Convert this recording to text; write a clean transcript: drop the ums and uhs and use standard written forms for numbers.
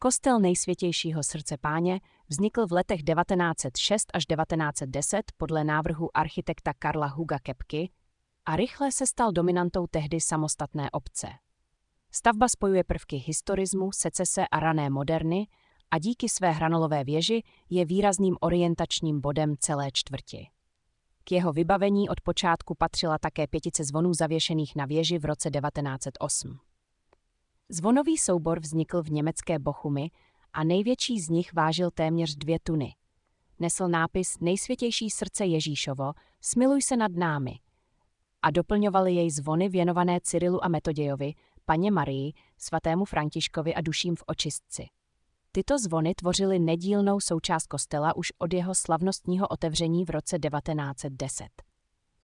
Kostel Nejsvětějšího srdce Páně vznikl v letech 1906 až 1910 podle návrhu architekta Karla Huga Kepky a rychle se stal dominantou tehdy samostatné obce. Stavba spojuje prvky historismu, secese a rané moderny a díky své hranolové věži je výrazným orientačním bodem celé čtvrti. K jeho vybavení od počátku patřila také 5 zvonů zavěšených na věži v roce 1908. Zvonový soubor vznikl v německé Bochumi a největší z nich vážil téměř 2 tuny. Nesl nápis Nejsvětější srdce Ježíšovo, smiluj se nad námi a doplňovaly jej zvony věnované Cyrilu a Metodějovi, Panně Marii, svatému Františkovi a duším v očistci. Tyto zvony tvořily nedílnou součást kostela už od jeho slavnostního otevření v roce 1910.